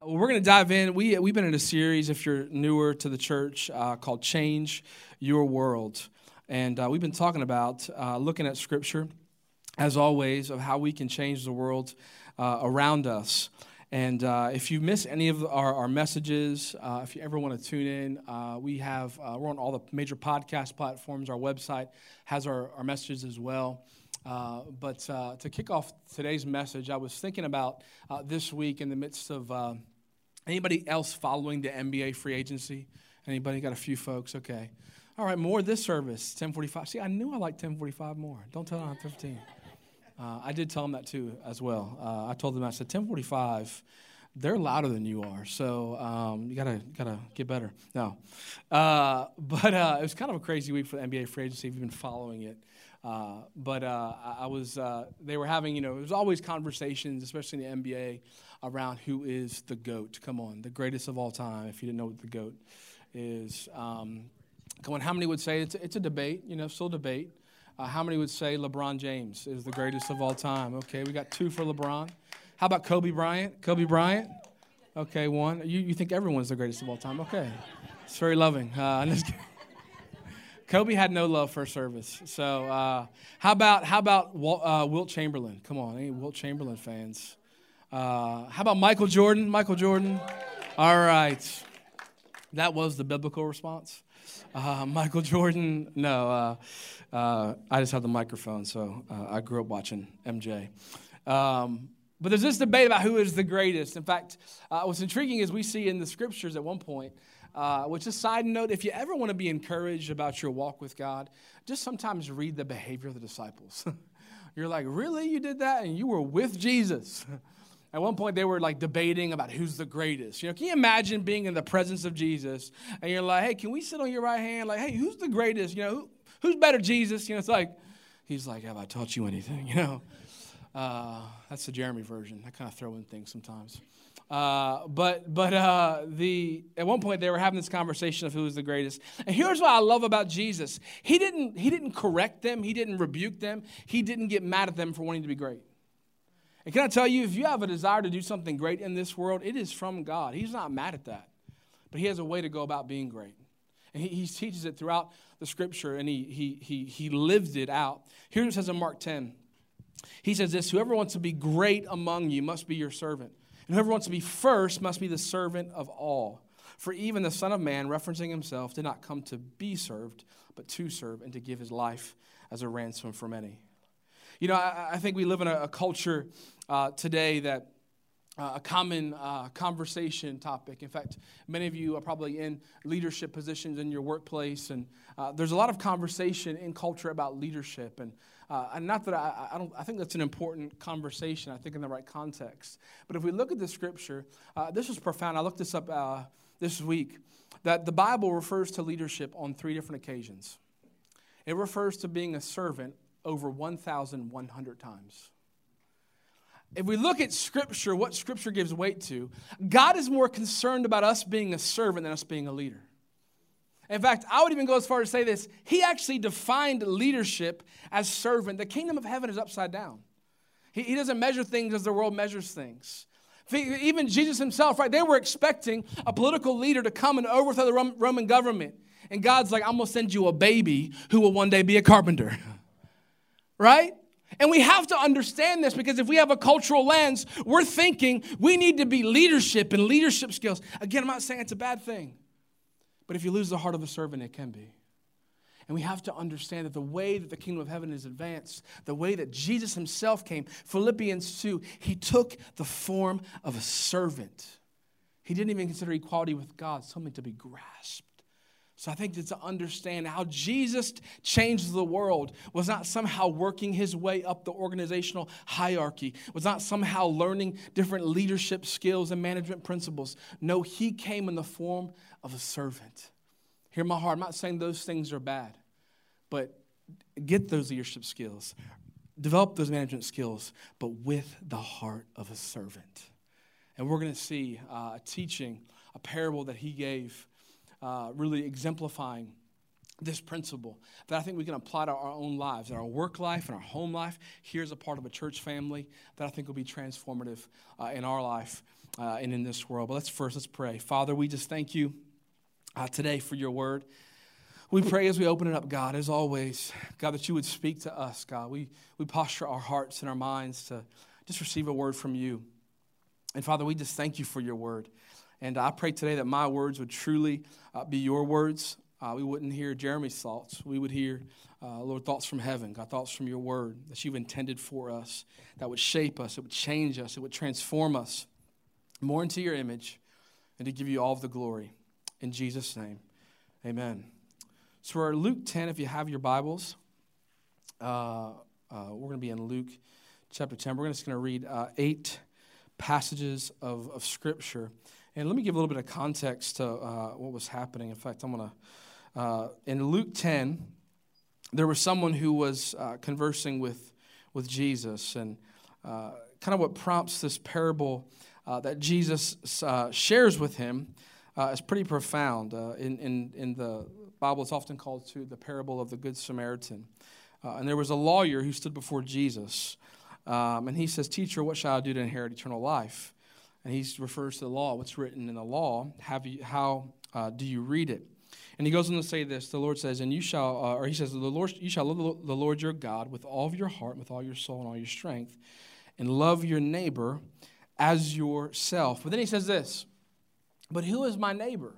Well, we're going to dive in. We've been in a series, if you're newer to the church, called Change Your World. And we've been talking about looking at Scripture, as always, of how we can change the world around us. And if you miss any of our messages, if you ever want to tune in, we're on all the major podcast platforms. Our website has our messages as well. But to kick off today's message, I was thinking about this week in the midst of anybody else following the NBA free agency? Anybody? Got a few folks? Okay. All right, more this service, 10:45. See, I knew I liked 10:45 more. Don't tell them I'm 15. I did tell them that too as well. I told them, I said, 10:45, they're louder than you are, so you gotta get better. No. But it was kind of a crazy week for the NBA free agency if you've been following it. They were having, there's always conversations, especially in the NBA, around who is the GOAT. Come on, the greatest of all time, if you didn't know what the GOAT is. Come on, how many would say it's a debate, still debate. How many would say LeBron James is the greatest of all time? Okay, we got 2 for LeBron. How about Kobe Bryant? Kobe Bryant? Okay, 1. You think everyone's the greatest of all time? Okay, it's very loving. Kobe had no love for service. So how about Wilt Chamberlain? Come on, any Wilt Chamberlain fans? How about Michael Jordan? Michael Jordan? All right. That was the biblical response. Michael Jordan? No. I just have the microphone, so I grew up watching MJ. But there's this debate about who is the greatest. In fact, what's intriguing is we see in the scriptures at one point, which is a side note, if you ever want to be encouraged about your walk with God, just sometimes read the behavior of the disciples. You're like, really? You did that? And you were with Jesus. At one point, they were like debating about who's the greatest. Can you imagine being in the presence of Jesus and you're like, hey, can we sit on your right hand? Like, hey, who's the greatest? Who's better, Jesus? It's like, he's like, have I taught you anything? That's the Jeremy version. I kind of throw in things sometimes. But at one point they were having this conversation of who was the greatest. And here's what I love about Jesus. He didn't correct them. He didn't rebuke them. He didn't get mad at them for wanting to be great. And can I tell you, if you have a desire to do something great in this world, it is from God. He's not mad at that. But he has a way to go about being great. And he teaches it throughout the scripture, and he lived it out. Here's what it says in Mark 10. He says this, whoever wants to be great among you must be your servant. And whoever wants to be first must be the servant of all. For even the Son of Man, referencing himself, did not come to be served, but to serve and to give his life as a ransom for many. I think we live in a culture today that a common conversation topic. In fact, many of you are probably in leadership positions in your workplace, and there's a lot of conversation in culture about leadership. And not that I think that's an important conversation. I think in the right context. But if we look at the scripture, this is profound. I looked this up this week. That the Bible refers to leadership on 3 different occasions. It refers to being a servant over 1,100 times. If we look at Scripture, what Scripture gives weight to, God is more concerned about us being a servant than us being a leader. In fact, I would even go as far as to say this. He actually defined leadership as servant. The kingdom of heaven is upside down. He doesn't measure things as the world measures things. Even Jesus himself, right, they were expecting a political leader to come and overthrow the Roman government. And God's like, I'm going to send you a baby who will one day be a carpenter. Right? And we have to understand this, because if we have a cultural lens, we're thinking we need to be leadership and leadership skills. Again, I'm not saying it's a bad thing. But if you lose the heart of a servant, it can be. And we have to understand that the way that the kingdom of heaven is advanced, the way that Jesus himself came, Philippians 2, he took the form of a servant. He didn't even consider equality with God something to be grasped. So I think that to understand how Jesus changed the world was not somehow working his way up the organizational hierarchy, was not somehow learning different leadership skills and management principles. No, he came in the form of a servant. Hear my heart. I'm not saying those things are bad, but get those leadership skills. Develop those management skills, but with the heart of a servant. And we're going to see a teaching, a parable that he gave, really exemplifying this principle that I think we can apply to our own lives, in our work life, in our home life. Here's a part of a church family that I think will be transformative in our life and in this world. But let's pray. Father, we just thank you today for your word. We pray as we open it up, God, as always, God, that you would speak to us, God. We posture our hearts and our minds to just receive a word from you. And Father, we just thank you for your word. And I pray today that my words would truly be your words. We wouldn't hear Jeremy's thoughts. We would hear, Lord, thoughts from heaven, God, thoughts from your word that you've intended for us, that would shape us, it would change us, it would transform us more into your image, and to give you all of the glory. In Jesus' name, amen. So we're Luke 10, if you have your Bibles. We're going to be in Luke chapter 10. We're just going to read 8 passages of Scripture. And let me give a little bit of context to what was happening. In fact, I'm going to, in Luke 10, there was someone who was conversing with Jesus. And kind of what prompts this parable that Jesus shares with him is pretty profound. In the Bible, it's often called to the parable of the Good Samaritan. And there was a lawyer who stood before Jesus. And he says, "Teacher, what shall I do to inherit eternal life?" And he refers to the law, what's written in the law. How do you read it? And he goes on to say this. The Lord says, you shall love the Lord your God with all of your heart, with all your soul, and all your strength, and love your neighbor as yourself. But then he says this, but who is my neighbor?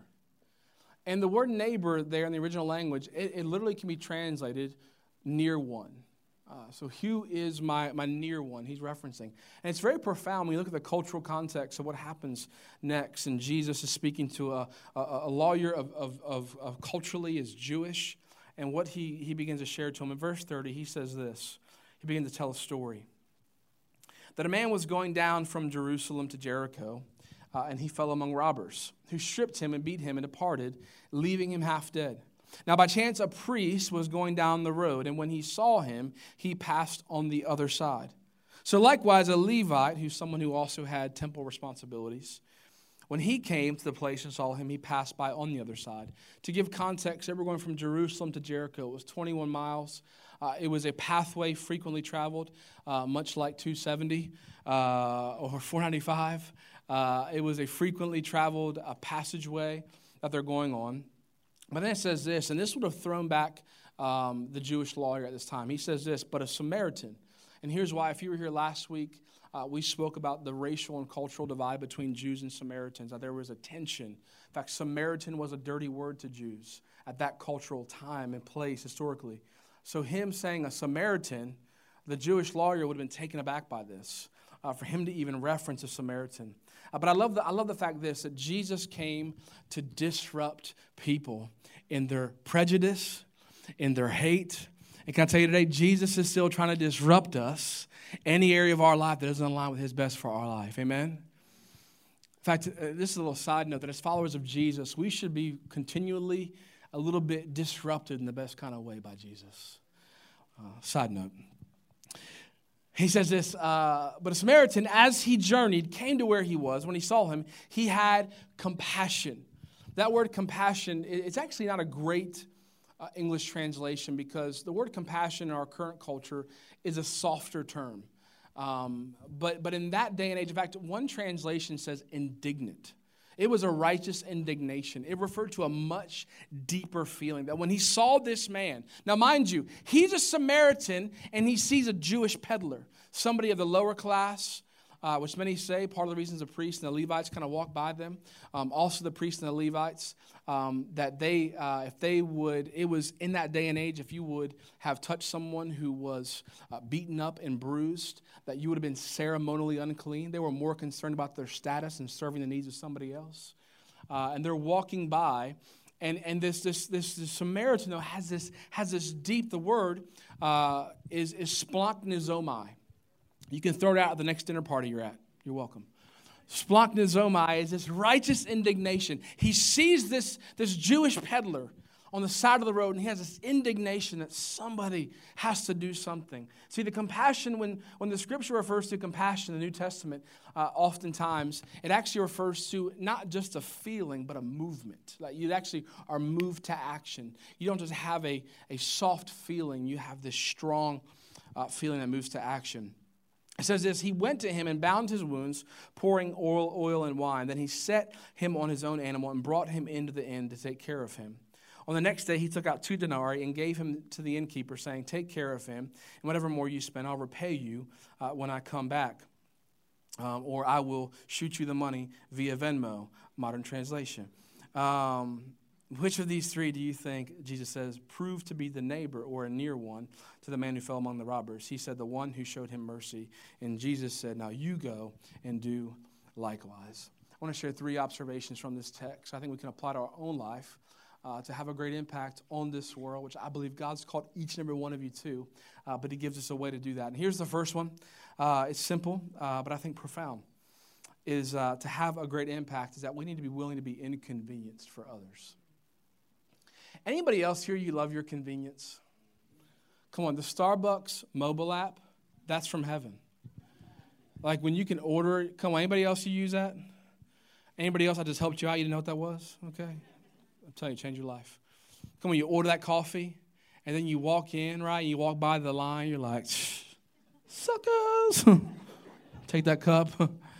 And the word neighbor there in the original language, it literally can be translated near one. So who is my near one? He's referencing. And it's very profound when you look at the cultural context of what happens next. And Jesus is speaking to a lawyer of culturally is Jewish. And what he begins to share to him. In verse 30, he says this. He begins to tell a story. That a man was going down from Jerusalem to Jericho, and he fell among robbers, who stripped him and beat him and departed, leaving him half dead. Now, by chance, a priest was going down the road, and when he saw him, he passed on the other side. So likewise, a Levite, who's someone who also had temple responsibilities, when he came to the place and saw him, he passed by on the other side. To give context, they were going from Jerusalem to Jericho. It was 21 miles. It was a pathway frequently traveled, much like 270 or 495. It was a frequently traveled passageway that they're going on. But then it says this, and this would have thrown back the Jewish lawyer at this time. He says this, but a Samaritan. And here's why. If you were here last week, we spoke about the racial and cultural divide between Jews and Samaritans. That there was a tension. In fact, Samaritan was a dirty word to Jews at that cultural time and place historically. So him saying a Samaritan, the Jewish lawyer would have been taken aback by this, for him to even reference a Samaritan. But I love the fact that Jesus came to disrupt people in their prejudice, in their hate. And can I tell you today, Jesus is still trying to disrupt us, any area of our life that doesn't align with his best for our life. Amen? In fact, this is a little side note that as followers of Jesus, we should be continually a little bit disrupted in the best kind of way by Jesus. Side note. He says this, but a Samaritan, as he journeyed, came to where he was. When he saw him, he had compassion. That word compassion, it's actually not a great English translation because the word compassion in our current culture is a softer term. But in that day and age, in fact, one translation says indignant. It was a righteous indignation. It referred to a much deeper feeling that when he saw this man, now mind you, he's a Samaritan and he sees a Jewish peddler, somebody of the lower class, which many say part of the reasons the priests and the Levites kind of walk by them. Also the priests and the Levites, that they, if they would, it was in that day and age, if you would have touched someone who was beaten up and bruised, that you would have been ceremonially unclean. They were more concerned about their status and serving the needs of somebody else. And they're walking by, and this Samaritan though has this deep. The word is splanchnizomai. You can throw it out at the next dinner party you're at. You're welcome. Splanchnizomai is this righteous indignation. He sees this Jewish peddler on the side of the road, and he has this indignation that somebody has to do something. See, the compassion, when the Scripture refers to compassion in the New Testament, oftentimes, it actually refers to not just a feeling, but a movement. Like you actually are moved to action. You don't just have a soft feeling. You have this strong feeling that moves to action. It says this, he went to him and bound his wounds, pouring oil and wine. Then he set him on his own animal and brought him into the inn to take care of him. On the next day, he took out 2 denarii and gave him to the innkeeper, saying, take care of him, and whatever more you spend, I'll repay you when I come back. Or I will shoot you the money via Venmo, modern translation. Which of these 3 do you think, Jesus says, proved to be the neighbor or a near one to the man who fell among the robbers? He said, the one who showed him mercy. And Jesus said, now you go and do likewise. I want to share 3 observations from this text I think we can apply to our own life to have a great impact on this world, which I believe God's called each and every one of you to, but he gives us a way to do that. And here's the first one. It's simple, but I think profound, is to have a great impact is that we need to be willing to be inconvenienced for others. Anybody else here, you love your convenience? Come on, the Starbucks mobile app, that's from heaven. Like when you can order it, come on, anybody else you use that? Anybody else I just helped you out, you didn't know what that was? Okay. I'm telling you, change your life. Come on, you order that coffee, and then you walk in, right? You walk by the line, you're like, suckers. Take that cup.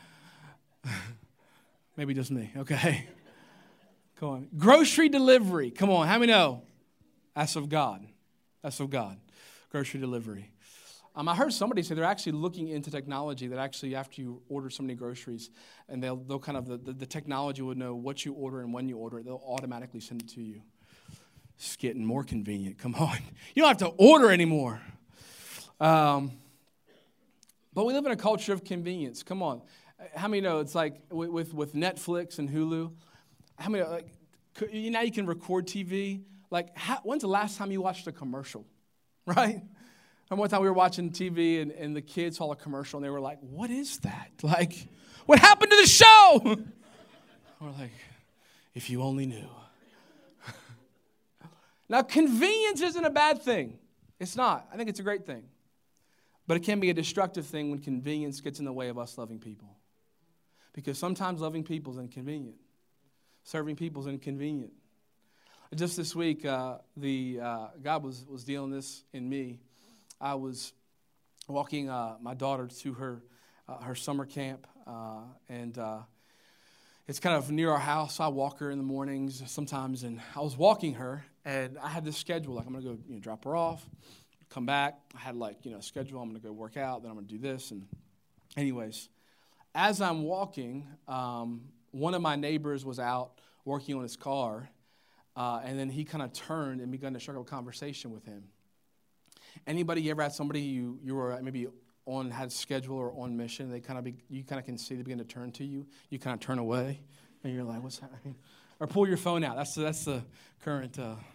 Maybe just me, okay. Come on. Grocery delivery. Come on, how many know? That's of God. That's of God. Grocery delivery. I heard somebody say they're actually looking into technology that actually after you order so many groceries, and they'll kind of, the technology would know what you order and when you order it. They'll automatically send it to you. It's getting more convenient. Come on. You don't have to order anymore. But we live in a culture of convenience. Come on. How many know it's like with Netflix and Hulu? How many, like, now you can record TV. Like, when's the last time you watched a commercial? Right? And one time we were watching TV and the kids saw a commercial and they were like, what is that? Like, what happened to the show? We're like, if you only knew. Now, convenience isn't a bad thing. It's not. I think it's a great thing. But it can be a destructive thing when convenience gets in the way of us loving people. Because sometimes loving people is inconvenient. Serving people is inconvenient. Just this week, God was dealing this in me. I was walking my daughter to her summer camp, and it's kind of near our house. So I walk her in the mornings sometimes, and I was walking her, and I had this schedule. Like, I'm going to go drop her off, come back. I had a schedule. I'm going to go work out, then I'm going to do this. And anyways, as I'm walking, one of my neighbors was out working on his car, and then he kind of turned and began to strike up a conversation with him. Anybody ever had somebody you were maybe had a schedule or on mission? You kind of can see they begin to turn to you. You kind of turn away, and you're like, "What's happening?" Or pull your phone out. That's the current.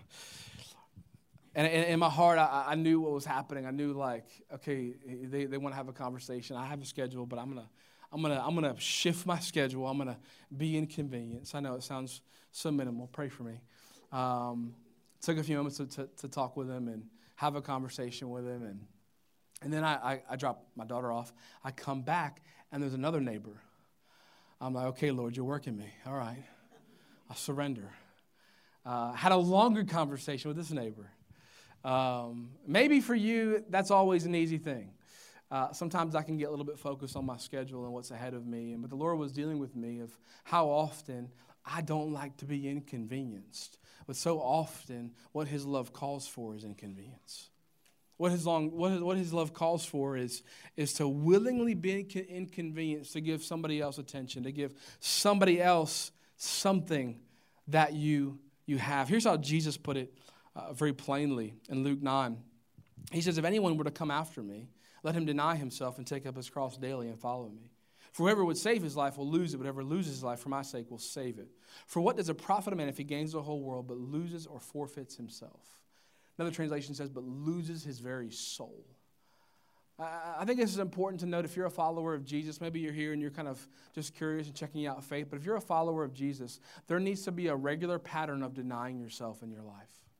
And in my heart, I knew what was happening. I knew okay, they want to have a conversation. I have a schedule, but I'm gonna shift my schedule. I'm gonna be inconvenienced. I know it sounds so minimal. Pray for me. Took a few moments to talk with him and have a conversation with him, and then I drop my daughter off. I come back, and there's another neighbor. I'm like, okay, Lord, you're working me. All right, I surrender. Had a longer conversation with this neighbor. Maybe for you, that's always an easy thing. Sometimes I can get a little bit focused on my schedule and what's ahead of me, but the Lord was dealing with me of how often I don't like to be inconvenienced. But so often, what His love calls for is inconvenience. What His love calls for is to willingly be inconvenienced, to give somebody else attention, to give somebody else something that you have. Here's how Jesus put it very plainly in Luke 9. He says, if anyone were to come after me, let him deny himself and take up his cross daily and follow me. For whoever would save his life will lose it, but whoever loses his life for my sake will save it. For what does it profit a man if he gains the whole world but loses or forfeits himself? Another translation says, but loses his very soul. I think this is important to note if you're a follower of Jesus. Maybe you're here and you're kind of just curious and checking out faith. But if you're a follower of Jesus, there needs to be a regular pattern of denying yourself in your life.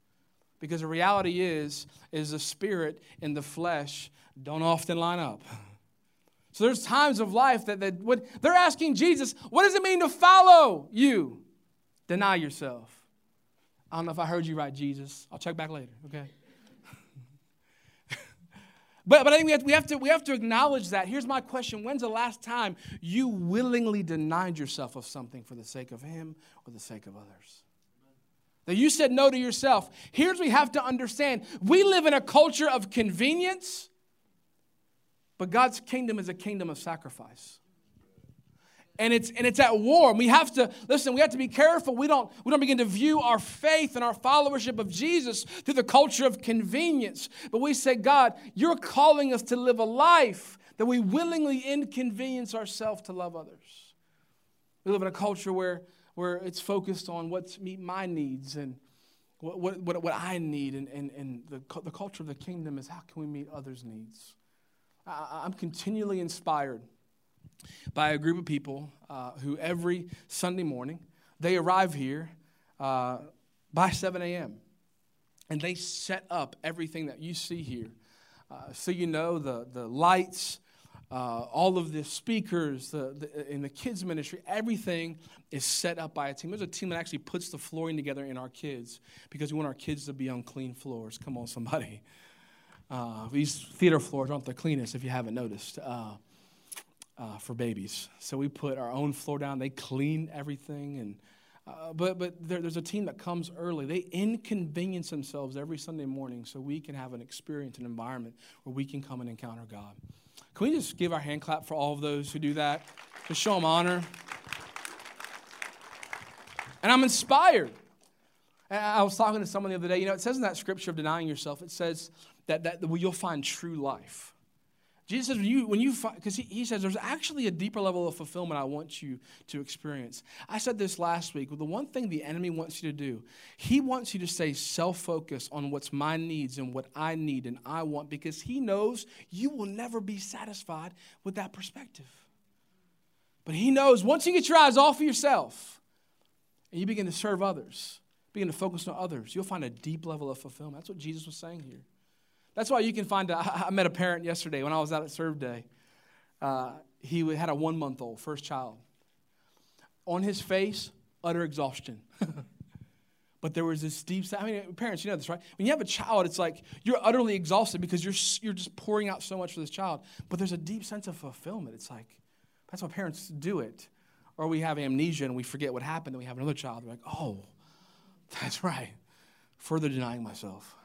Because the reality is the spirit and the flesh don't often line up. So there's times of life that when they're asking Jesus, what does it mean to follow you? Deny yourself. I don't know if I heard you right, Jesus. I'll check back later, okay? But I think we have to acknowledge that. Here's my question. When's the last time you willingly denied yourself of something for the sake of him or the sake of others? That you said no to yourself. Here's what we have to understand. We live in a culture of convenience, but God's kingdom is a kingdom of sacrifice. And it's at war. And we have to be careful. We don't begin to view our faith and our followership of Jesus through the culture of convenience. But we say, God, you're calling us to live a life that we willingly inconvenience ourselves to love others. We live in a culture where it's focused on what's meet my needs and what I need. And the culture of the kingdom is how can we meet others' needs? I'm continually inspired by a group of people who every Sunday morning, they arrive here by 7 a.m. And they set up everything that you see here. So you know the lights, all of the speakers, in the kids ministry, everything is set up by a team. There's a team that actually puts the flooring together in our kids because we want our kids to be on clean floors. Come on, somebody. These theater floors aren't the cleanest if you haven't noticed. For babies. So we put our own floor down. They clean everything. And but there's a team that comes early. They inconvenience themselves every Sunday morning so we can have an experience, an environment where we can come and encounter God. Can we just give our hand clap for all of those who do that? Just show them honor. And I'm inspired. And I was talking to someone the other day. You know, it says in that scripture of denying yourself, it says that you'll find true life. Jesus says, because he says there's actually a deeper level of fulfillment I want you to experience. I said this last week. Well, the one thing the enemy wants you to do, he wants you to stay self-focused on what's my needs and what I need and I want, because he knows you will never be satisfied with that perspective. But he knows once you get your eyes off of yourself and you begin to serve others, begin to focus on others, you'll find a deep level of fulfillment. That's what Jesus was saying here. That's why you can find, I met a parent yesterday when I was out at Serve Day. He had a 1-month-old, first child. On his face, utter exhaustion. But there was this deep, parents, you know this, right? When you have a child, it's like you're utterly exhausted because you're just pouring out so much for this child. But there's a deep sense of fulfillment. It's like, that's why parents do it. Or we have amnesia and we forget what happened and we have another child. We're like, oh, that's right. Further denying myself.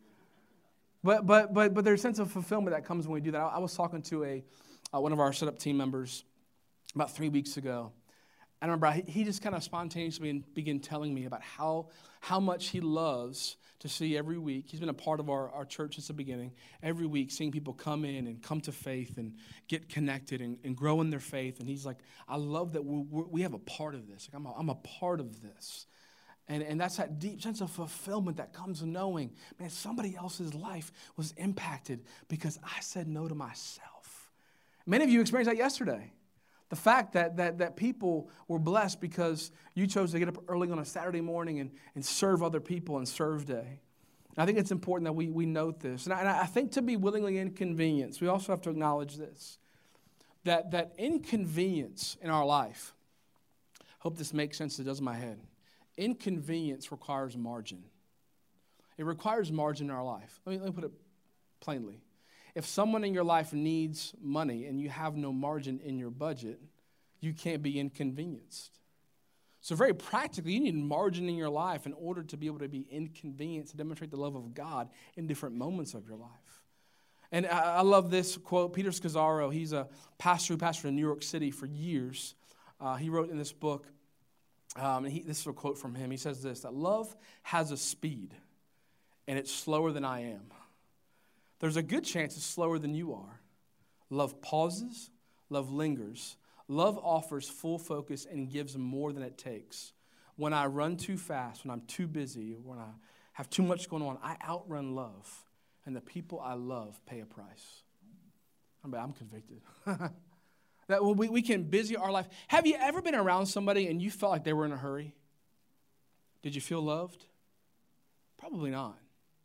But there's a sense of fulfillment that comes when we do that. I was talking to one of our setup team members about 3 weeks ago. And I remember he just kind of spontaneously began telling me about how much he loves to see every week. He's been a part of our church since the beginning. Every week seeing people come in and come to faith and get connected and grow in their faith. And he's like, I love that we have a part of this. Like I'm a part of this. And that's that deep sense of fulfillment that comes knowing, man, somebody else's life was impacted because I said no to myself. Many of you experienced that yesterday. The fact that people were blessed because you chose to get up early on a Saturday morning and serve other people and serve day. And I think it's important that we note this. And I think to be willingly inconvenienced, we also have to acknowledge this, that inconvenience in our life, I hope this makes sense, it does in my head. Inconvenience requires margin. It requires margin in our life. Let me put it plainly. If someone in your life needs money and you have no margin in your budget, you can't be inconvenienced. So very practically, you need margin in your life in order to be able to be inconvenienced, to demonstrate the love of God in different moments of your life. And I love this quote. Peter Scazzaro, he's a pastor who pastored in New York City for years. He wrote in this book, this is a quote from him. He says this, that love has a speed, and it's slower than I am. There's a good chance it's slower than you are. Love pauses. Love lingers. Love offers full focus and gives more than it takes. When I run too fast, when I'm too busy, when I have too much going on, I outrun love, and the people I love pay a price. I'm convicted. That we can busy our life. Have you ever been around somebody and you felt like they were in a hurry? Did you feel loved? Probably not.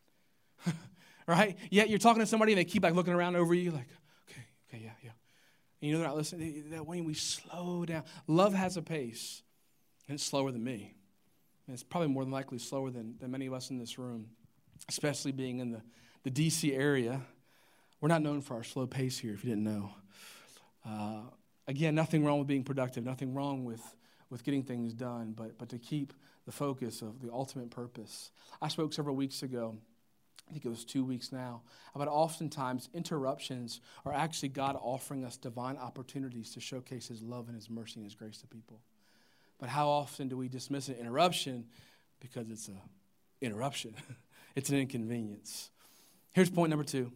Right? Yet you're talking to somebody and they keep like looking around over you like, okay, yeah. And they're not listening. That when we slow down, love has a pace, and it's slower than me. And it's probably more than likely slower than many of us in this room, especially being in the D.C. area. We're not known for our slow pace here, if you didn't know. Again, nothing wrong with being productive, nothing wrong with getting things done, but to keep the focus of the ultimate purpose. I spoke several weeks ago, I think it was 2 weeks now, about oftentimes interruptions are actually God offering us divine opportunities to showcase His love and His mercy and His grace to people. But how often do we dismiss an interruption because it's an interruption? It's an inconvenience. Here's point number 2,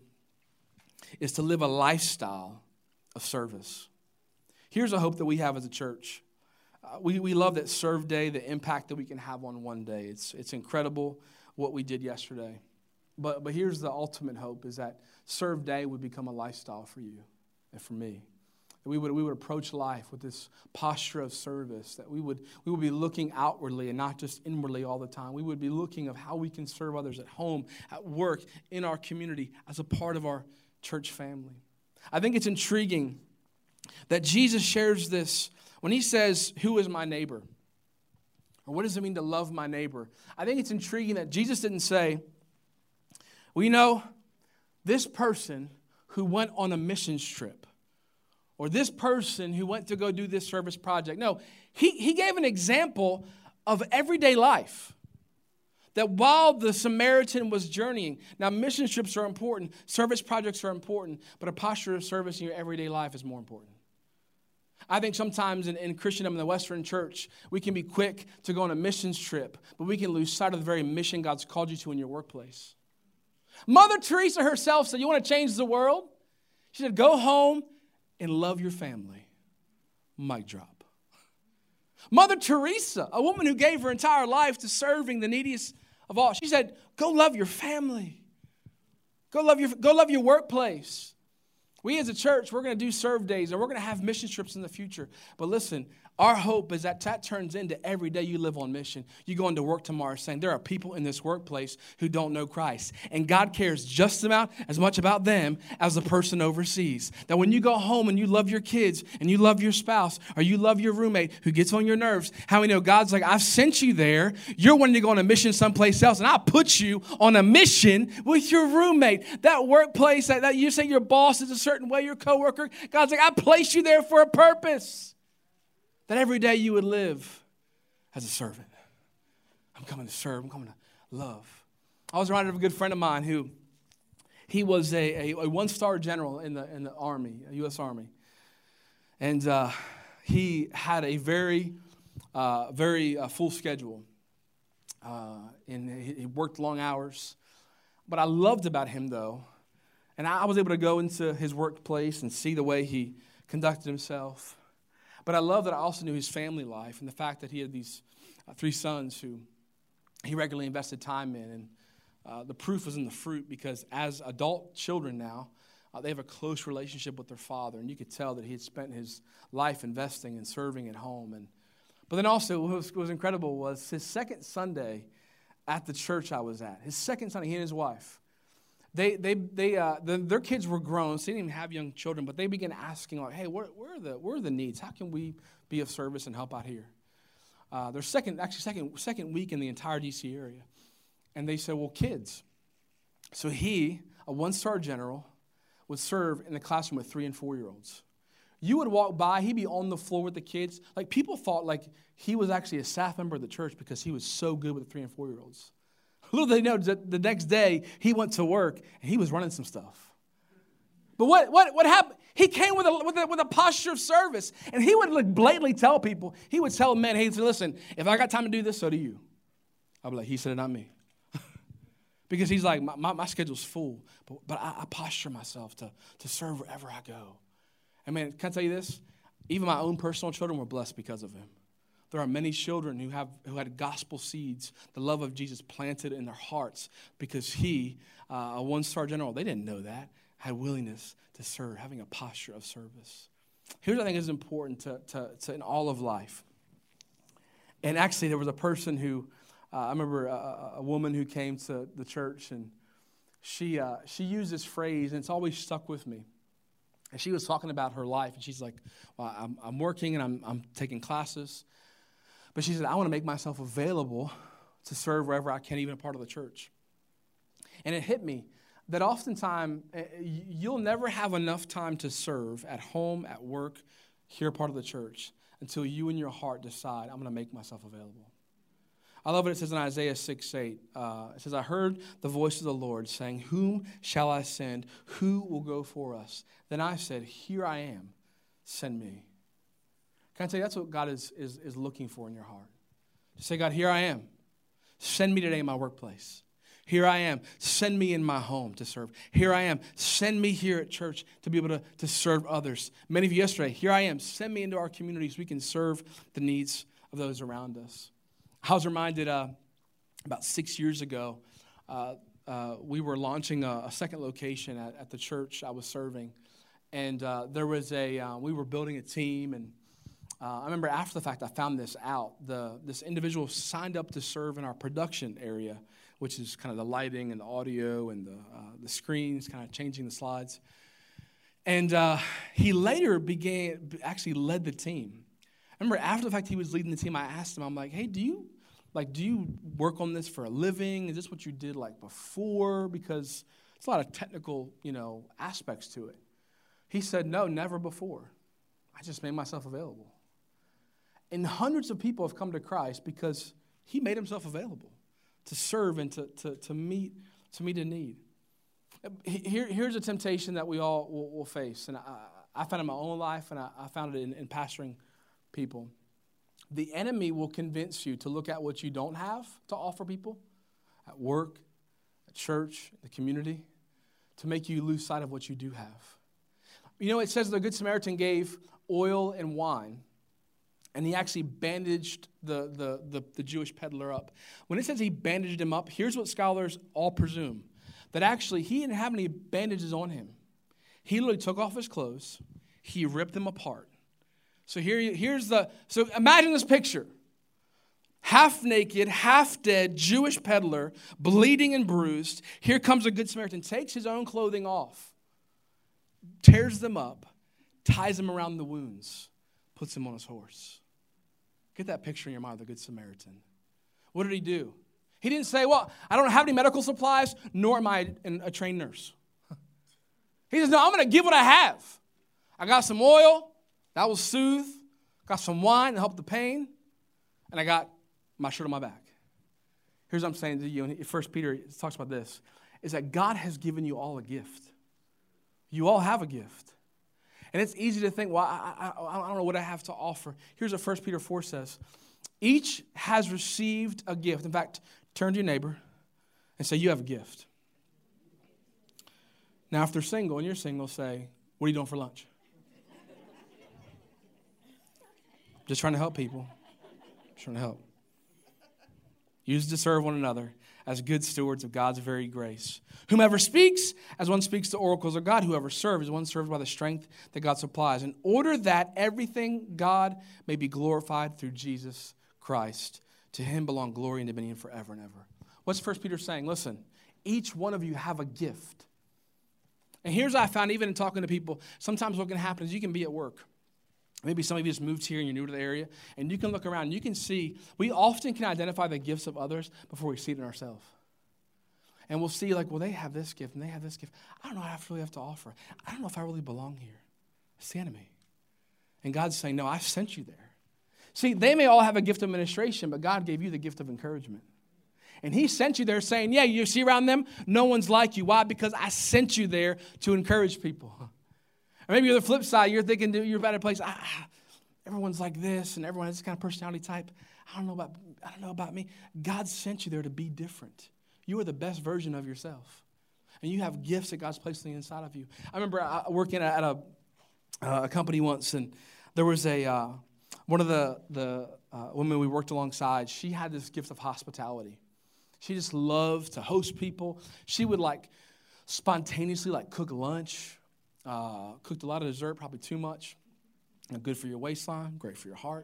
is to live a lifestyle of service. Here's a hope that we have as a church. We love that Serve Day, the impact that we can have on one day. It's incredible what we did yesterday. But here's the ultimate hope, is that Serve Day would become a lifestyle for you and for me. That we would approach life with this posture of service, that we would be looking outwardly and not just inwardly all the time. We would be looking of how we can serve others at home, at work, in our community, as a part of our church family. I think it's intriguing that Jesus shares this when He says, "Who is my neighbor?" Or what does it mean to love my neighbor? I think it's intriguing that Jesus didn't say, well, you know, this person who went on a missions trip, or this person who went to go do this service project. No, he gave an example of everyday life. That while the Samaritan was journeying, now mission trips are important, service projects are important, but a posture of service in your everyday life is more important. I think sometimes in Christendom, in the Western church, we can be quick to go on a missions trip, but we can lose sight of the very mission God's called you to in your workplace. Mother Teresa herself said, you want to change the world? She said, go home and love your family. Mic drop. Mother Teresa, a woman who gave her entire life to serving the neediest of all, she said, go love your family. Go love your workplace. We as a church, we're going to do serve days, and we're going to have mission trips in the future. But listen, our hope is that turns into every day you live on mission. You go into work tomorrow saying there are people in this workplace who don't know Christ. And God cares just as much about them as the person overseas. That when you go home and you love your kids and you love your spouse or you love your roommate who gets on your nerves, how many know God's like, I've sent you there. You're wanting to go on a mission someplace else, and I'll put you on a mission with your roommate. That workplace, that you say your boss is a certain way, your coworker, God's like, I placed you there for a purpose. That every day you would live as a servant. I'm coming to serve. I'm coming to love. I was reminded of a good friend of mine who, he was a one-star general in the Army, U.S. Army. And he had a very full schedule. And he worked long hours. But I loved about him, though, and I was able to go into his workplace and see the way he conducted himself. But I love that I also knew his family life and the fact that he had these 3 sons who he regularly invested time in. And the proof was in the fruit, because as adult children now, they have a close relationship with their father. And you could tell that he had spent his life investing and serving at home. But then also what was incredible was his second Sunday at the church I was at. His second Sunday, he and his wife. Their kids were grown, so they didn't even have young children, but they began asking, like, hey, where are the needs? How can we be of service and help out here? Their second week in the entire D.C. area. And they said, well, kids. So he, a one-star general, would serve in the classroom with 3- and 4-year-olds. You would walk by, he'd be on the floor with the kids. Like, people thought like he was actually a staff member of the church because he was so good with the 3- and 4-year-olds. Little did they know that the next day he went to work and he was running some stuff. But what happened? He came with a posture of service, and he would blatantly tell people. He would tell men, "Hey, listen, if I got time to do this, so do you." I'd be like, "He said it, not me," because he's like, my schedule's full, but I posture myself to serve wherever I go. And man, can I tell you this? Even my own personal children were blessed because of him. There are many children who had gospel seeds, the love of Jesus planted in their hearts because he, a one-star general, they didn't know that, had willingness to serve, having a posture of service. Here's what I think is important to in all of life. And actually, there was a person who, I remember a woman who came to the church, and she used this phrase, and it's always stuck with me. And she was talking about her life, and she's like, well, I'm working and I'm taking classes. But she said, I want to make myself available to serve wherever I can, even a part of the church. And it hit me that oftentimes you'll never have enough time to serve at home, at work, here part of the church, until you in your heart decide, I'm going to make myself available. I love what it says in Isaiah 6:8. It says, I heard the voice of the Lord saying, whom shall I send? Who will go for us? Then I said, here I am. Send me. Can I tell you, that's what God is looking for in your heart. To say, God, here I am. Send me today in my workplace. Here I am. Send me in my home to serve. Here I am. Send me here at church to be able to serve others. Many of you yesterday, here I am. Send me into our communities. We can serve the needs of those around us. I was reminded about 6 years ago, we were launching a second location at the church I was serving. And there was we were building a team. And I remember after the fact, I found this out. This individual signed up to serve in our production area, which is kind of the lighting and the audio and the screens, kind of changing the slides. And he later actually led the team. I remember after the fact he was leading the team, I asked him, I'm like, hey, do you work on this for a living? Is this what you did like before? Because it's a lot of technical, aspects to it. He said, no, never before. I just made myself available. And hundreds of people have come to Christ because he made himself available to serve and to meet a need. Here's a temptation that we all will face. And I found it in my own life, and I found it in pastoring people. The enemy will convince you to look at what you don't have to offer people at work, at church, the community, to make you lose sight of what you do have. It says the Good Samaritan gave oil and wine, and he actually bandaged the Jewish peddler up. When it says he bandaged him up, here's what scholars all presume, that actually he didn't have any bandages on him. He literally took off his clothes, he ripped them apart. So so imagine this picture. Half naked, half dead Jewish peddler, bleeding and bruised. Here comes a Good Samaritan, takes his own clothing off, tears them up, ties them around the wounds, puts him on his horse. Get that picture in your mind of the Good Samaritan. What did he do? He didn't say, well, I don't have any medical supplies, nor am I a trained nurse. He says, no, I'm going to give what I have. I got some oil. That will soothe. Got some wine to help the pain. And I got my shirt on my back. Here's what I'm saying to you. In 1 Peter talks about this. Is that God has given you all a gift. You all have a gift. And it's easy to think, well, I don't know what I have to offer. Here's what 1 Peter 4 says. Each has received a gift. In fact, turn to your neighbor and say, you have a gift. Now, if they're single and you're single, say, what are you doing for lunch? Just trying to help people. Just trying to help. Use to serve one another as good stewards of God's very grace. Whomever speaks, as one speaks to oracles of God. Whoever serves, as one serves by the strength that God supplies, in order that everything God may be glorified through Jesus Christ. To him belong glory and dominion forever and ever. What's 1 Peter saying? Listen, each one of you have a gift. And here's what I found, even in talking to people, sometimes what can happen is you can be at work. Maybe some of you just moved here and you're new to the area, and you can look around and you can see, we often can identify the gifts of others before we see it in ourselves. And we'll see well, they have this gift and they have this gift. I don't know what I really have to offer. I don't know if I really belong here. It's the enemy. And God's saying, no, I sent you there. See, they may all have a gift of administration, but God gave you the gift of encouragement. And he sent you there saying, yeah, you see around them, no one's like you. Why? Because I sent you there to encourage people. Or maybe you're the flip side. You're thinking you're about a place. Everyone's like this, and everyone has this kind of personality type. I don't know about me. God sent you there to be different. You are the best version of yourself, and you have gifts that God's placed on the inside of you. I remember working at a company once, and there was one of the women we worked alongside. She had this gift of hospitality. She just loved to host people. She would spontaneously cook lunch. Cooked a lot of dessert, probably too much. Good for your waistline, great for your heart.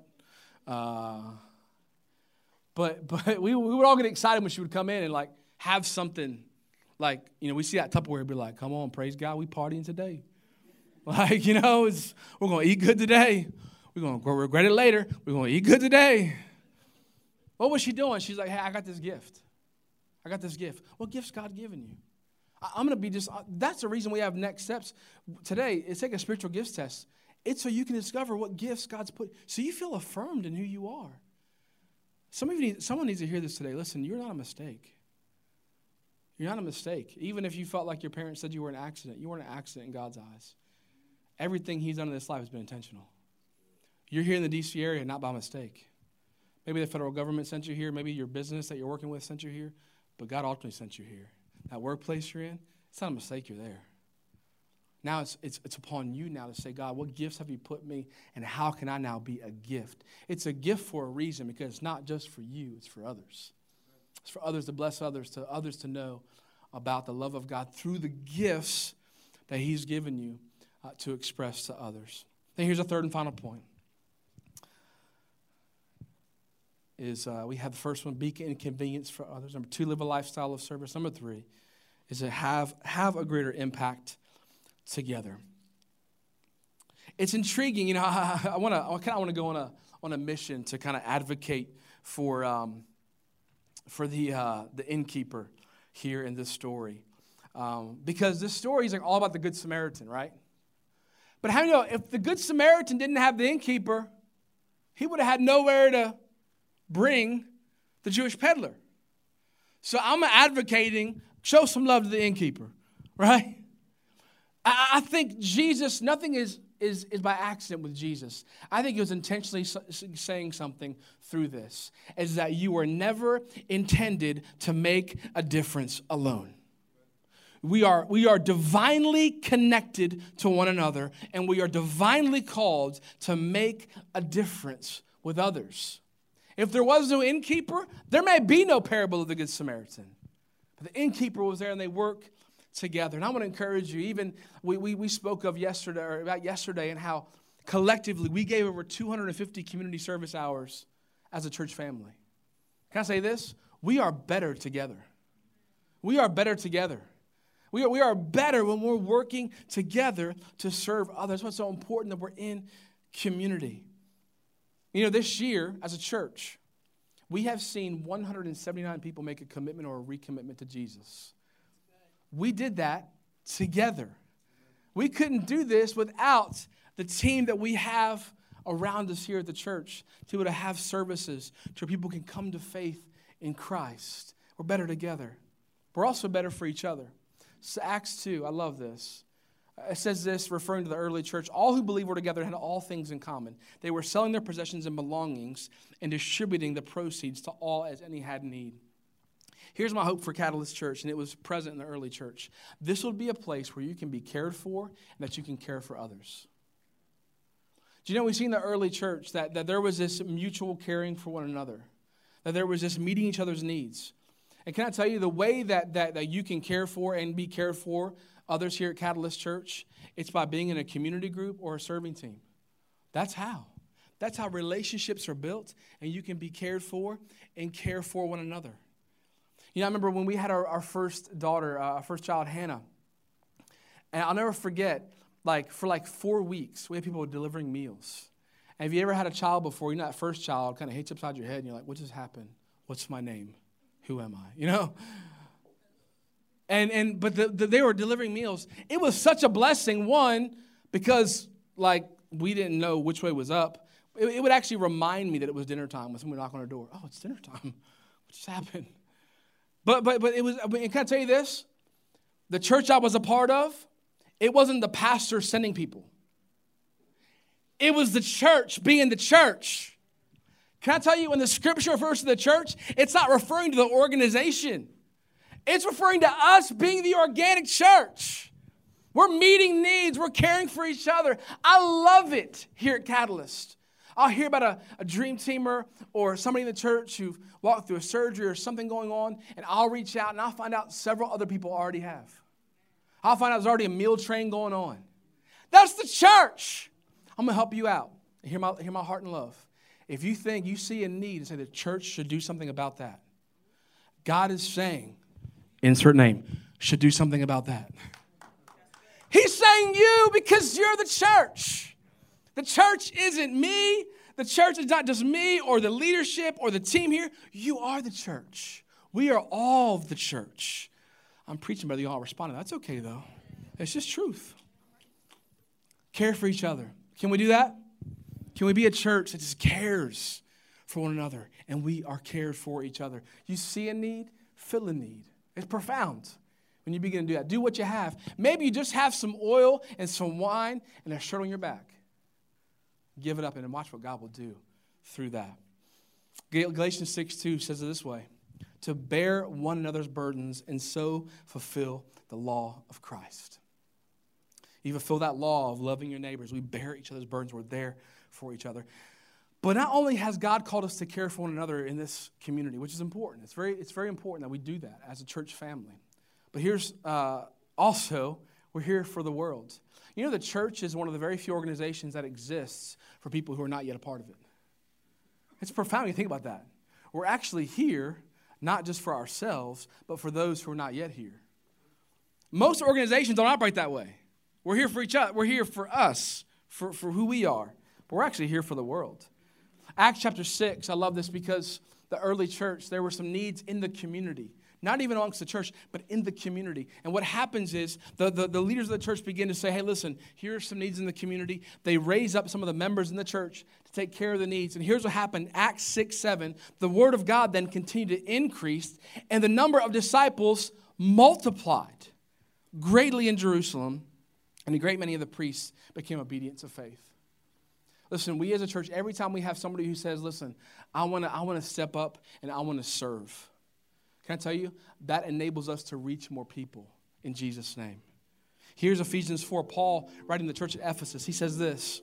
But we would all get excited when she would come in and have something Like, we see that Tupperware, be like, come on, praise God, we partying today. Like, we're going to eat good today. We're going to regret it later. We're going to eat good today. What was she doing? She's like, hey, I got this gift. I got this gift. What gift's God given you? I'm going to be that's the reason we have next steps today. It's like a spiritual gifts test. It's so you can discover what gifts God's put, so you feel affirmed in who you are. Someone needs to hear this today. Listen, you're not a mistake. You're not a mistake. Even if you felt like your parents said you were an accident, you weren't an accident in God's eyes. Everything he's done in this life has been intentional. You're here in the D.C. area not by mistake. Maybe the federal government sent you here. Maybe your business that you're working with sent you here. But God ultimately sent you here. That workplace you're in, it's not a mistake you're there. Now it's upon you now to say, God, what gifts have you put me, and how can I now be a gift? It's a gift for a reason, because it's not just for you, it's for others. It's for others to bless others to know about the love of God through the gifts that he's given you to express to others. Then here's a third and final point. We have the first one, be inconvenience for others. Number 2, live a lifestyle of service. Number 3 is to have a greater impact together. It's intriguing. I kind of want to go on a mission to kind of advocate for the innkeeper here in this story, because this story is like all about the Good Samaritan, right? But how do you know if the Good Samaritan didn't have the innkeeper, he would have had nowhere to bring the Jewish peddler. So I'm advocating, show some love to the innkeeper, right? I think Jesus, nothing is by accident with Jesus. I think he was intentionally saying something through this, is that you were never intended to make a difference alone. We are divinely connected to one another, and we are divinely called to make a difference with others. If there was no innkeeper, there may be no parable of the Good Samaritan. But the innkeeper was there, and they work together. And I want to encourage you, even we spoke of yesterday and how collectively we gave over 250 community service hours as a church family. Can I say this? We are better together. We are better together. We are better when we're working together to serve others. That's what's so important, that we're in community. This year as a church, we have seen 179 people make a commitment or a recommitment to Jesus. We did that together. We couldn't do this without the team that we have around us here at the church to be able to have services to where people can come to faith in Christ. We're better together. We're also better for each other. So Acts 2, I love this. It says this, referring to the early church, all who believed were together and had all things in common. They were selling their possessions and belongings and distributing the proceeds to all as any had need. Here's my hope for Catalyst Church, and it was present in the early church. This will be a place where you can be cared for and that you can care for others. Do you know, we see in the early church that there was this mutual caring for one another, that there was this meeting each other's needs. And can I tell you, the way that you can care for and be cared for others here at Catalyst Church, it's by being in a community group or a serving team. That's how. That's how relationships are built, and you can be cared for and care for one another. I remember when we had our first daughter, our first child, Hannah. And I'll never forget, for 4 weeks, we had people delivering meals. And have you ever had a child before? That first child kind of hits upside your head, and you're like, what just happened? What's my name? Who am I? But they were delivering meals. It was such a blessing, one, because we didn't know which way was up. It would actually remind me that it was dinner time when someone would knock on our door. Oh, it's dinner time. What just happened? But it was, can I tell you this? The church I was a part of, it wasn't the pastor sending people. It was the church being the church. Can I tell you, when the scripture refers to the church, it's not referring to the organization. It's referring to us being the organic church. We're meeting needs. We're caring for each other. I love it here at Catalyst. I'll hear about a dream teamer or somebody in the church who walked through a surgery or something going on, and I'll reach out and I'll find out several other people already have. I'll find out there's already a meal train going on. That's the church. I'm going to help you out. Hear my heart and love. If you think you see a need and say the church should do something about that, God is saying, insert name, should do something about that. He's saying you because you're the church. The church isn't me. The church is not just me or the leadership or the team here. You are the church. We are all the church. I'm preaching, brother. You all responding. That's okay, though. It's just truth. Care for each other. Can we do that? Can we be a church that just cares for one another and we are cared for each other? You see a need, fill a need. It's profound when you begin to do that. Do what you have. Maybe you just have some oil and some wine and a shirt on your back. Give it up and then watch what God will do through that. Galatians 6:2 says it this way: to bear one another's burdens and so fulfill the law of Christ. You fulfill that law of loving your neighbors. We bear each other's burdens. We're there for each other. But not only has God called us to care for one another in this community, which is important. It's very important that we do that as a church family. But here's also, we're here for the world. You know, the church is one of the very few organizations that exists for people who are not yet a part of it. It's profound when you think about that. We're actually here not just for ourselves, but for those who are not yet here. Most organizations don't operate that way. We're here for each other. We're here for us, for who we are. But we're actually here for the world. Acts chapter 6, I love this because the early church, there were some needs in the community. Not even amongst the church, but in the community. And what happens is the leaders of the church begin to say, hey, listen, here are some needs in the community. They raise up some of the members in the church to take care of the needs. And here's what happened. Acts 6:7, the word of God then continued to increase, and the number of disciples multiplied greatly in Jerusalem, and a great many of the priests became obedient to faith. Listen, we as a church, every time we have somebody who says, listen, I want to step up and I want to serve. Can I tell you, that enables us to reach more people in Jesus' name. Here's Ephesians 4. Paul, writing to the church at Ephesus, he says this: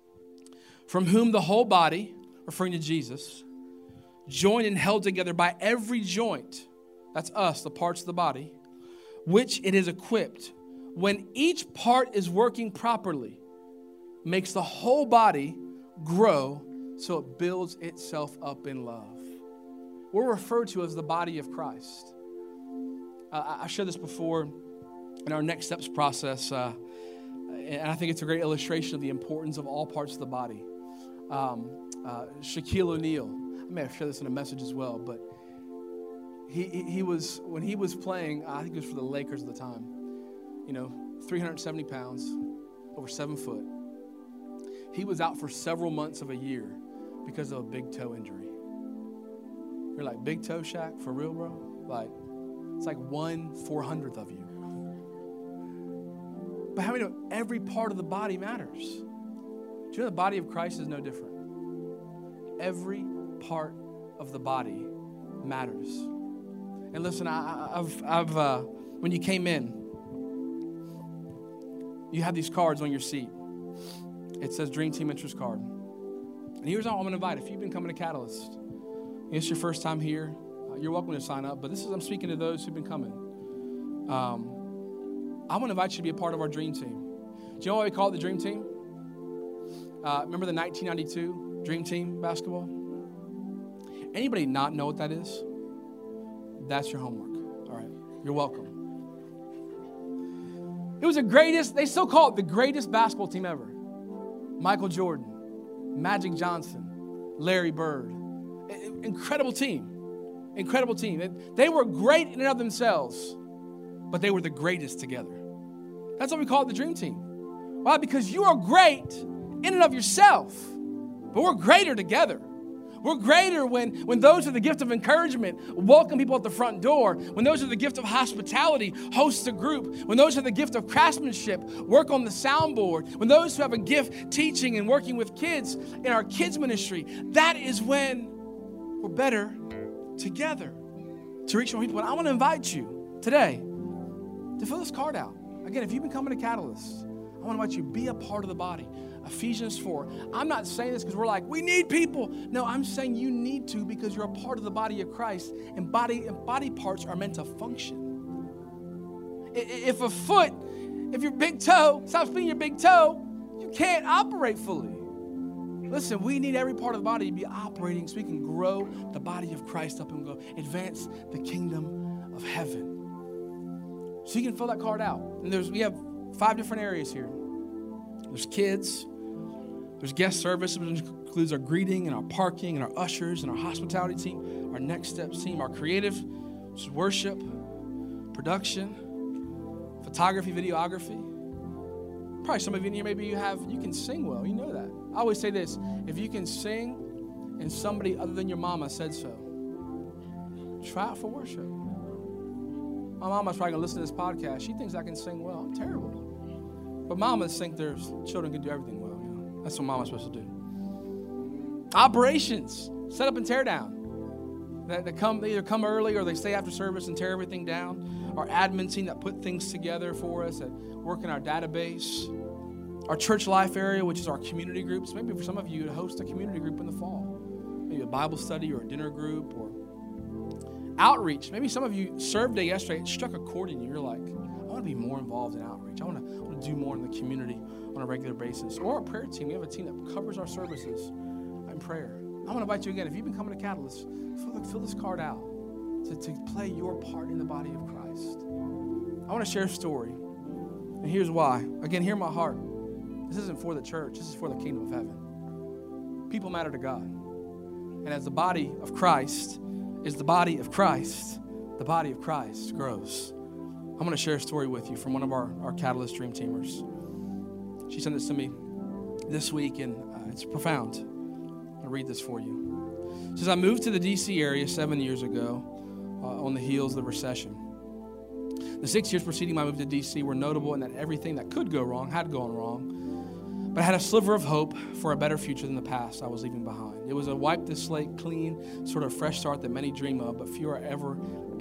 from whom the whole body, referring to Jesus, joined and held together by every joint, that's us, the parts of the body, which it is equipped, when each part is working properly, makes the whole body grow so it builds itself up in love. We're referred to as the body of Christ. I shared this before in our next steps process, and I think it's a great illustration of the importance of all parts of the body. Shaquille O'Neal, I may have shared this in a message as well, but he was, when he was playing, I think it was for the Lakers at the time, 370 pounds, over 7 foot. He was out for several months of a year because of a big toe injury. You're like, big toe, Shaq? For real, bro? Like, it's like 1/400th of you. But how many know every part of the body matters? Do you know the body of Christ is no different? Every part of the body matters. And listen, I've when you came in, you had these cards on your seat. It says Dream Team Interest Card. And here's how I'm going to invite. If you've been coming to Catalyst, it's your first time here, you're welcome to sign up. But I'm speaking to those who've been coming. I want to invite you to be a part of our Dream Team. Do you know why we call it the Dream Team? Remember the 1992 Dream Team basketball? Anybody not know what that is? That's your homework. All right. You're welcome. It was the greatest, they still call it the greatest basketball team ever. Michael Jordan, Magic Johnson, Larry Bird. Incredible team. Incredible team. They were great in and of themselves, but they were the greatest together. That's what we call it the Dream Team. Why? Because you are great in and of yourself, but we're greater together. We're greater when those with the gift of encouragement welcome people at the front door, when those with the gift of hospitality host a group, when those with the gift of craftsmanship work on the soundboard, when those who have a gift teaching and working with kids in our kids ministry, that is when we're better together to reach more people. And I want to invite you today to fill this card out. Again, if you've been coming to Catalyst, I want to invite you to be a part of the body. Ephesians 4. I'm not saying this because we're like, we need people. No, I'm saying you need to because you're a part of the body of Christ, and body parts are meant to function. If your big toe stops being your big toe, you can't operate fully. Listen, we need every part of the body to be operating so we can grow the body of Christ up and go advance the kingdom of heaven. So you can fill that card out. And we have 5 different areas here. There's kids. There's guest service, which includes our greeting and our parking and our ushers and our hospitality team, our next steps team, our creative, which is worship, production, photography, videography. Probably some of you in here, maybe you can sing well. You know that. I always say this, if you can sing and somebody other than your mama said so, try out for worship. My mama's probably going to listen to this podcast. She thinks I can sing well. I'm terrible. But mamas think their children can do everything well. You know? That's what mama's supposed to do. Operations, set up and tear down. They either come early or they stay after service and tear everything down. Our admin team that put things together for us, that work in our database. Our church life area, which is our community groups. Maybe for some of you to host a community group in the fall. Maybe a Bible study or a dinner group or outreach. Maybe some of you served day yesterday. It struck a chord in you. You're like, I want to be more involved in outreach. I want to do more in the community on a regular basis. Or our prayer team. We have a team that covers our services in prayer. I want to invite you again. If you've been coming to Catalyst, fill this card out to play your part in the body of Christ. I want to share a story. And here's why. Again, hear my heart. This isn't for the church. This is for the kingdom of heaven. People matter to God. And as the body of Christ is the body of Christ, the body of Christ grows. I'm going to share a story with you from one of our Catalyst Dream Teamers. She sent this to me this week, and it's profound. I'll read this for you. It says, I moved to the D.C. area 7 years ago on the heels of the recession. The 6 years preceding my move to D.C. were notable in that everything that could go wrong had gone wrong. But I had a sliver of hope for a better future than the past I was leaving behind. It was a wipe the slate clean, sort of fresh start that many dream of, but few are ever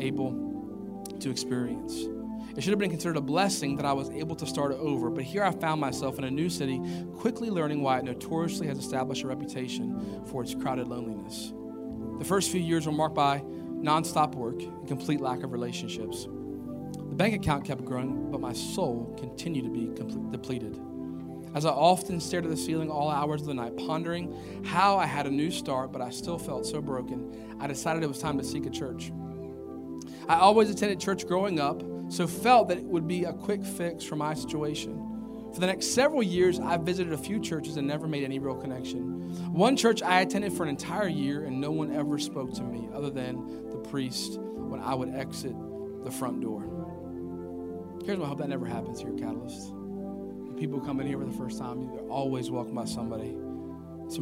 able to experience. It should have been considered a blessing that I was able to start over, but here I found myself in a new city, quickly learning why it notoriously has established a reputation for its crowded loneliness. The first few years were marked by nonstop work and complete lack of relationships. The bank account kept growing, but my soul continued to be depleted. As I often stared at the ceiling all hours of the night, pondering how I had a new start, but I still felt so broken, I decided it was time to seek a church. I always attended church growing up, so felt that it would be a quick fix for my situation. For the next several years, I visited a few churches and never made any real connection. One church I attended for an entire year, and no one ever spoke to me other than the priest when I would exit the front door. Here's what I hope that never happens here at Catalyst. People come in here for the first time, they're always welcomed by somebody. It's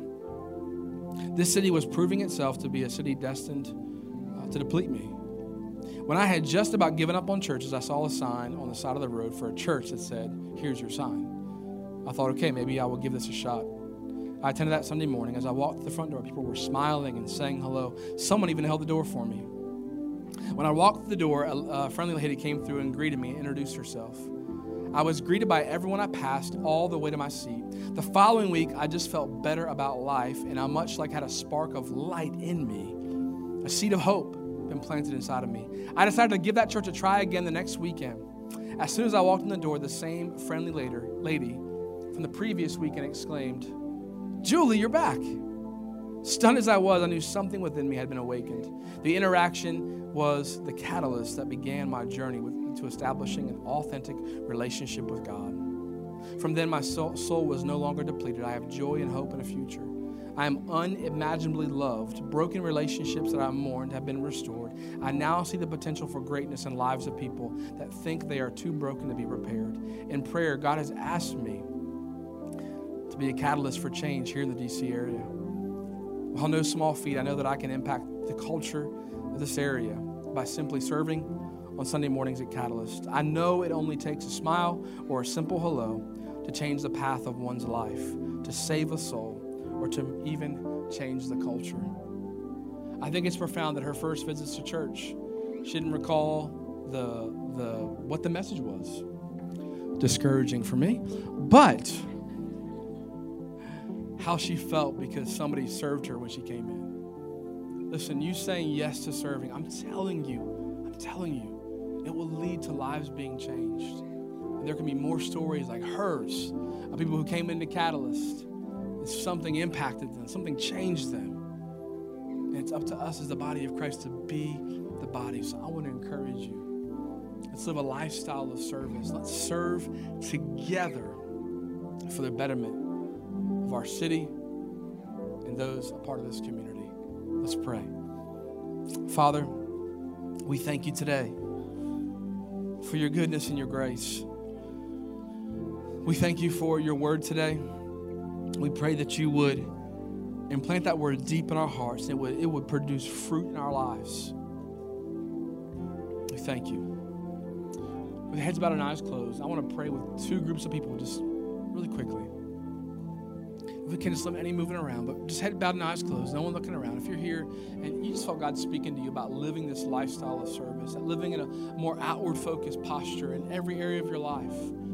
important. This city was proving itself to be a city destined to deplete me. When I had just about given up on churches, I saw a sign on the side of the road for a church that said, here's your sign. I thought, okay, maybe I will give this a shot. I attended that Sunday morning. As I walked to the front door, people were smiling and saying hello. Someone even held the door for me. When I walked through the door, a friendly lady came through and greeted me and introduced herself. I was greeted by everyone I passed all the way to my seat. The following week, I just felt better about life, and I much like had a spark of light in me, a seed of hope been planted inside of me. I decided to give that church a try again the next weekend. As soon as I walked in the door, the same friendly lady from the previous weekend exclaimed, Julie, you're back. Stunned as I was, I knew something within me had been awakened. The interaction was the catalyst that began my journey to establishing an authentic relationship with God. From then, my soul was no longer depleted. I have joy and hope in a future. I am unimaginably loved. Broken relationships that I mourned have been restored. I now see the potential for greatness in lives of people that think they are too broken to be repaired. In prayer, God has asked me to be a catalyst for change here in the D.C. area. While no small feat, I know that I can impact the culture of this area by simply serving on Sunday mornings at Catalyst. I know it only takes a smile or a simple hello to change the path of one's life, to save a soul, or to even change the culture. I think it's profound that her first visits to church, she didn't recall what the message was. Discouraging for me, but how she felt because somebody served her when she came in. Listen, you saying yes to serving, I'm telling you, it will lead to lives being changed. And there can be more stories like hers of people who came into Catalyst and something impacted them, something changed them. And it's up to us as the body of Christ to be the body. So I want to encourage you. Let's live a lifestyle of service. Let's serve together for the betterment of our city and those a part of this community. Let's pray. Father, we thank you today for your goodness and your grace. We thank you for your word today. We pray that you would implant that word deep in our hearts, and it would produce fruit in our lives. We thank you. With heads bowed and eyes closed, I want to pray with two groups of people just really quickly. If we can, just limit any moving around, but just head bowed and eyes closed, no one looking around. If you're here and you just felt God speaking to you about living this lifestyle of service, that living in a more outward-focused posture in every area of your life,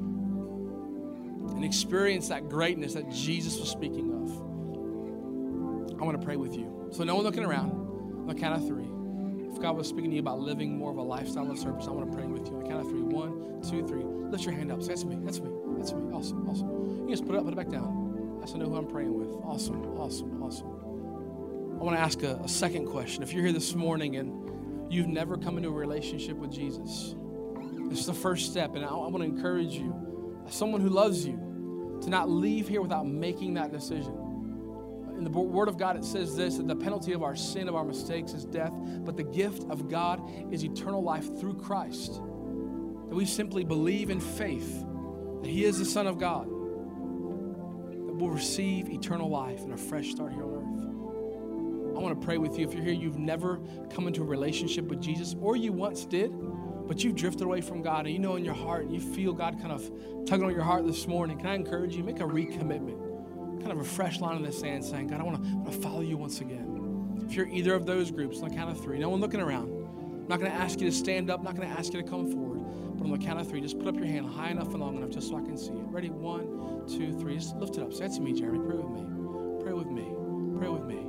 and experience that greatness that Jesus was speaking of, I want to pray with you. So no one looking around, on the count of three. If God was speaking to you about living more of a lifestyle of service, I want to pray with you. On the count of three. 1, 2, 3. Lift your hand up. Say, that's me. That's me. That's me. Awesome. Awesome. You just put it up, put it back down. That's to know who I'm praying with. Awesome. Awesome. Awesome. I want to ask a second question. If you're here this morning and you've never come into a relationship with Jesus, this is the first step. And I want to encourage you, as someone who loves you, to not leave here without making that decision. In the Word of God, it says this, that the penalty of our sin, of our mistakes, is death, but the gift of God is eternal life through Christ. That we simply believe in faith that He is the Son of God, that we'll receive eternal life and a fresh start here on earth. I want to pray with you. If you're here, you've never come into a relationship with Jesus, or you once did, but you've drifted away from God, and you know in your heart, and you feel God kind of tugging on your heart this morning. Can I encourage you, make a recommitment, kind of a fresh line in the sand saying, God, I want to follow you once again. If you're either of those groups, on the count of three, no one looking around. I'm not going to ask you to stand up, I'm not going to ask you to come forward, but on the count of three, just put up your hand high enough and long enough just so I can see it. Ready? 1, 2, 3. Just lift it up. Say that to me, Jeremy. Pray with me. Pray with me. Pray with me.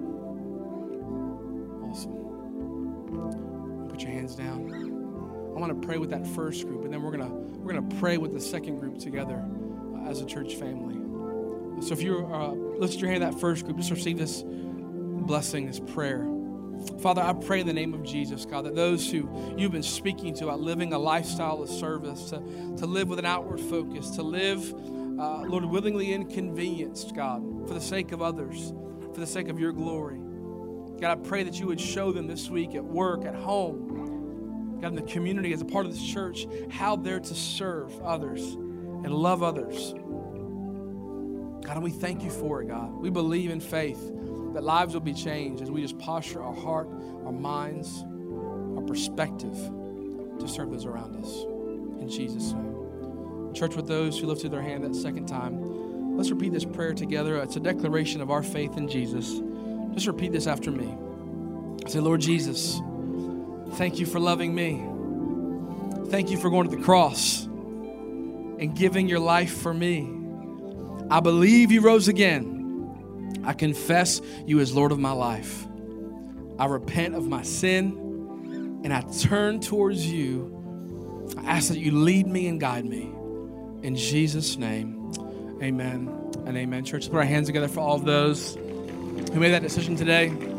Awesome. Put your hands down. I want to pray with that first group, and then we're gonna pray with the second group together as a church family. So if you lift your hand to that first group, just receive this blessing, this prayer. Father, I pray in the name of Jesus, God, that those who you've been speaking to about living a lifestyle of service, to live with an outward focus, to live, Lord, willingly inconvenienced, God, for the sake of others, for the sake of your glory. God, I pray that you would show them this week at work, at home, God, in the community, as a part of this church, how they're to serve others and love others. God, and we thank you for it, God. We believe in faith that lives will be changed as we just posture our heart, our minds, our perspective to serve those around us. In Jesus' name. Church, with those who lifted their hand that second time, let's repeat this prayer together. It's a declaration of our faith in Jesus. Just repeat this after me. Say, Lord Jesus, thank you for loving me. Thank you for going to the cross and giving your life for me. I believe you rose again. I confess you as Lord of my life. I repent of my sin and I turn towards you. I ask that you lead me and guide me. In Jesus' name, amen and amen. Church, let's put our hands together for all of those who made that decision today.